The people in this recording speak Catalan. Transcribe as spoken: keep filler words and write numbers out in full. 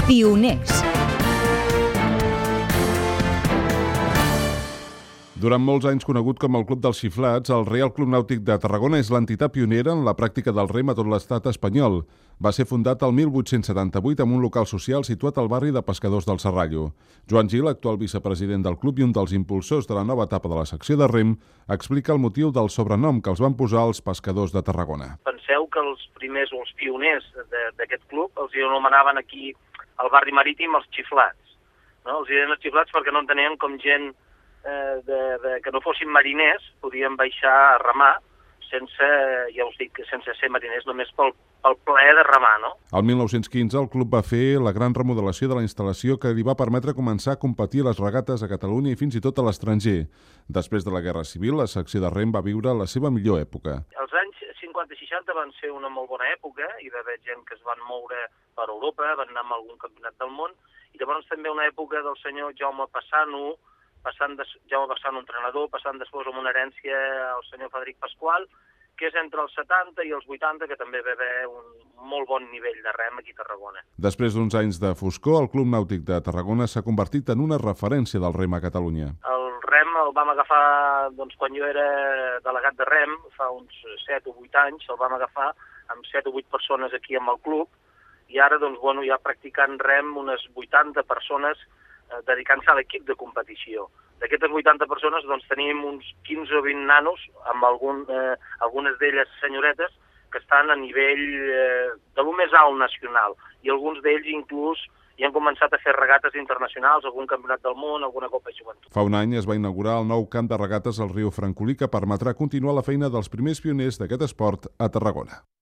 Pioners. Durant molts anys conegut com el Club dels Xiflats, el Reial Club Nàutic de Tarragona és l'entitat pionera en la pràctica del rem a tot l'estat espanyol. Va ser fundat el mil vuit-cents setanta-vuit amb un local social situat al barri de Pescadors del Serrallo. Joan Gil, actual vicepresident del club i un dels impulsors de la nova etapa de la secció de rem, explica el motiu del sobrenom que els van posar els pescadors de Tarragona. Penseu que els primers o els pioners d'aquest club els hi anomenaven aquí al barri marítim els xiflats. No? Els hi deien els xiflats perquè no entenien com gent Eh, de, de, que no fossin mariners, podien baixar a remar sense, ja us dic, sense ser mariners, només pel, pel plaer de remar, no? El mil nou-cents quinze el club va fer la gran remodelació de la instal·lació que li va permetre començar a competir a les regates a Catalunya i fins i tot a l'estranger. Després de la Guerra Civil, la secció de rem va viure la seva millor època. Els anys cinquanta i seixanta van ser una molt bona època, hi va haver gent que es van moure per Europa, van anar a algun campionat del món, i llavors també una època del senyor Jaume Passano, passant de, Jaume Passano, entrenador, passant després amb una herència al senyor Frederic Pasqual, que és entre els setanta i els vuitanta, que també va haver un molt bon nivell de rem aquí a Tarragona. Després d'uns anys de foscor, el Club Nàutic de Tarragona s'ha convertit en una referència del rem a Catalunya. El rem el vam agafar, doncs, quan jo era delegat de rem, fa uns set o vuit anys, el vam agafar amb set o vuit persones aquí amb el club, i ara, doncs, bueno, ja practicant rem unes vuitanta persones dedicant-se a l'equip de competició. D'aquestes vuitanta persones doncs, tenim uns quinze o vint nanos, amb algun, eh, algunes d'elles senyoretes, que estan a nivell eh, de lo més alt nacional, i alguns d'ells inclús ja han començat a fer regates internacionals, algun campionat del món, alguna Copa de Joventut. Fa un any es va inaugurar el nou camp de regates al riu Francolí, que permetrà continuar la feina dels primers pioners d'aquest esport a Tarragona.